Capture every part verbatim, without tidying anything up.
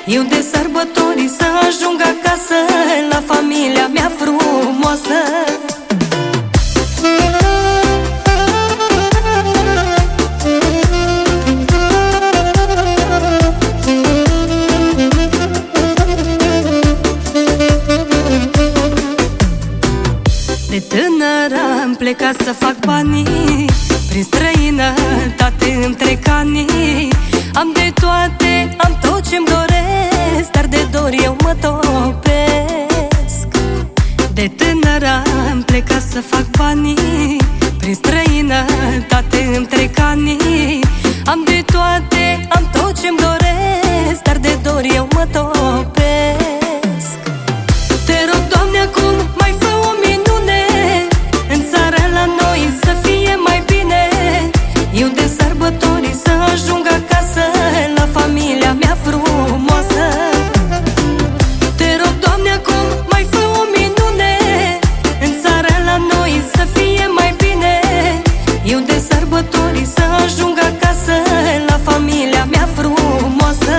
Eu de sărbători să ajung acasă la familia mea frumoasă. De tânără am plecat să fac banii, prin străinătate îmi trec anii. Am de toate, am tot ce-mi doresc, dar de dor eu mă topesc. De tânără am plecat să fac banii, prin străinătate îmi trec anii. Am de toate, am tot ce-mi doresc, dar de dor eu mă topesc. Te rog, Doamne, acum mai fă o minune, în țara la noi să fie mai bine. Eu de sărbători să ajung acasă la familia mea frumoasă. Te rog, Doamne, acum mai fă o minune, în țara la noi să fie mai bine. Eu de sărbători să ajung acasă la familia mea frumoasă.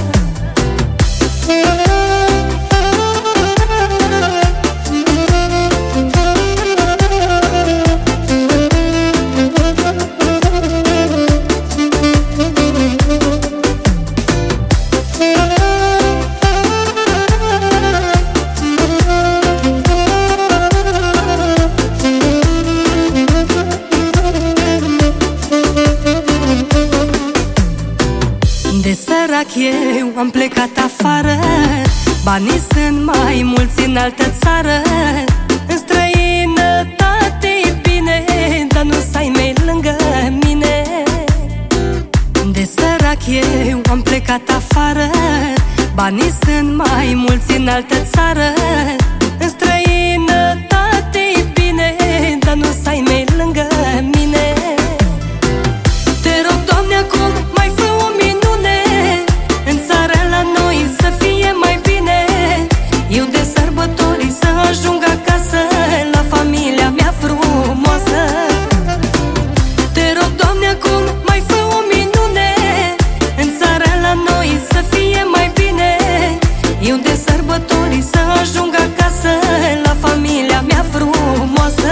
De sărac eu am plecat afară, banii sunt mai mulți în altă țară. În străinătate-i bine, dar nu să ai mei lângă mine. De sărac eu am plecat afară, banii sunt mai mulți în altă țară. În străinătate-i bine, dar nu să ai mei lângă mine. Te rog, Doamne, acum mai fă o minune, în țara la noi să fie mai bine. Eu de sărbători să ajung acasă la familia mea frumoasă. Te rog, Doamne, acum mai fă o minune, în țara la noi să fie mai bine. Eu de sărbători să ajung acasă la familia mea frumoasă.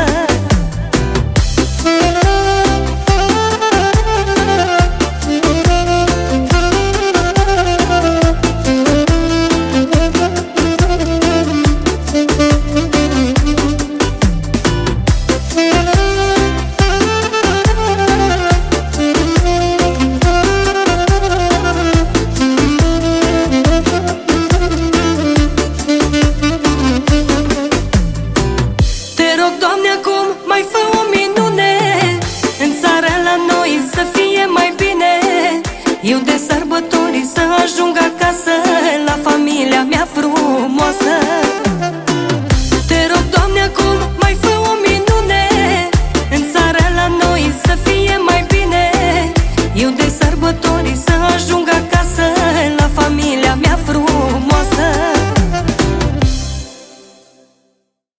Doamne, acum mai fă o minune, în țara la noi să fie mai bine. Eu de sărbători să ajung acasă